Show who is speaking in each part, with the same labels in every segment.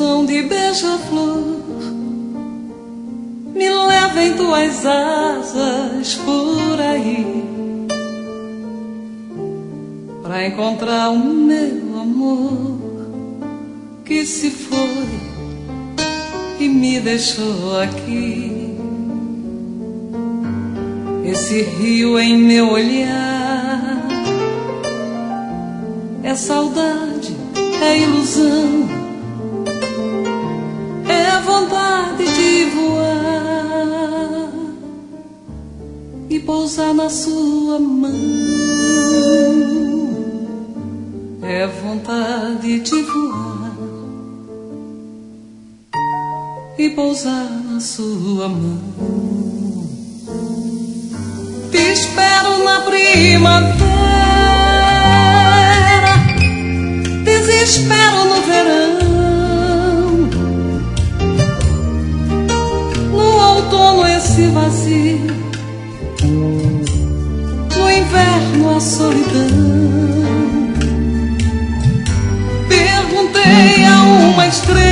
Speaker 1: som de beija-flor me leva em tuas asas por aí, pra encontrar o meu amor que se foi e me deixou aqui. Esse rio em meu olhar é saudade, é ilusão, é vontade de voar e pousar na sua mão. É vontade de voar e pousar na sua mão. Te espero na primavera, desespero no verão, no outono esse vazio, no inverno a solidão. Perguntei a uma estrela,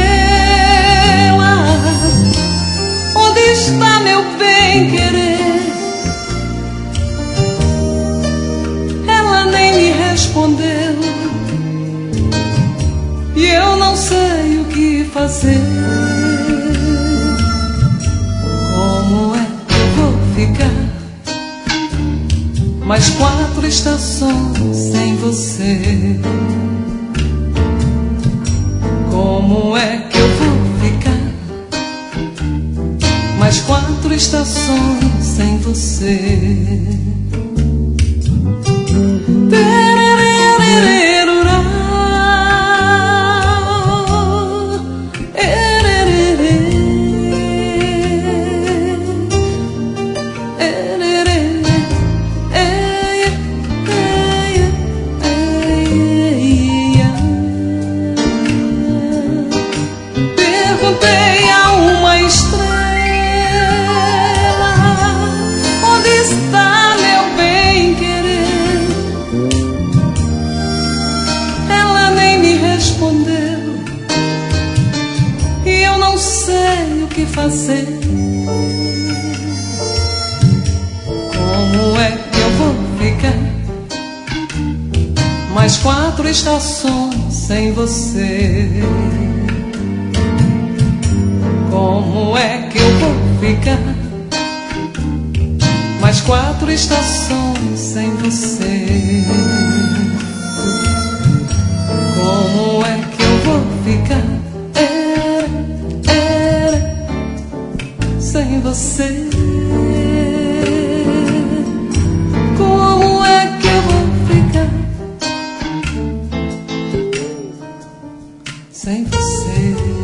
Speaker 1: onde está meu bem-querer? Ela nem me respondeu e eu não sei o que fazer. Como é que eu vou ficar mais 4 estações sem você? Como é que eu vou ficar mais 4 estações sem você? Fazer. Como é que eu vou ficar mais 4 estações sem você? Como é que eu vou ficar mais 4 estações sem você? Como é que eu vou ficar sem você? Como é que eu vou ficar sem você?